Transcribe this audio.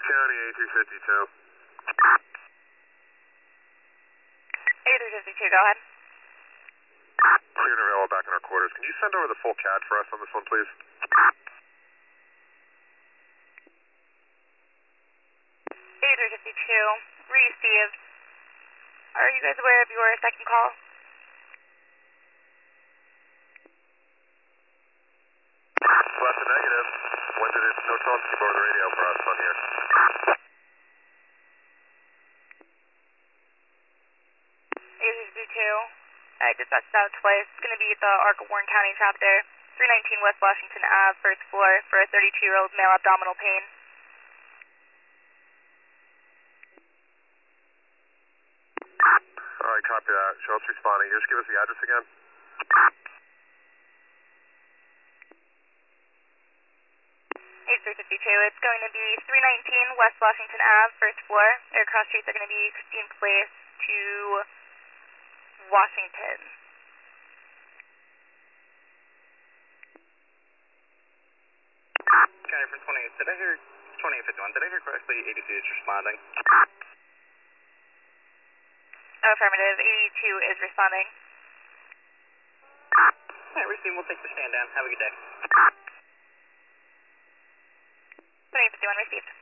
County, A352. A352, go ahead. Clear and available back in our quarters. Can you send over the full CAD for us on this one, please? A352, received. Are you guys aware of your second call? Well, that's a negative. When did it, no tones came over the radio for us on here? A352, I dispatched out twice. It's going to be at the Arc of Warren County chapter, 319 West Washington Ave, first floor, for a 32-year-old male abdominal pain. Alright, copy that. Show us responding. Just give us the address again. A352, it's going to be 319 West Washington Ave, first floor. Aircraft streets are going to be Christine Place to Washington. County from 28, did I hear 2851? Did I hear correctly? 82 is responding. Affirmative, 82 is responding. Alright, Racine, we'll take the stand down. Have a good day. 2851 received.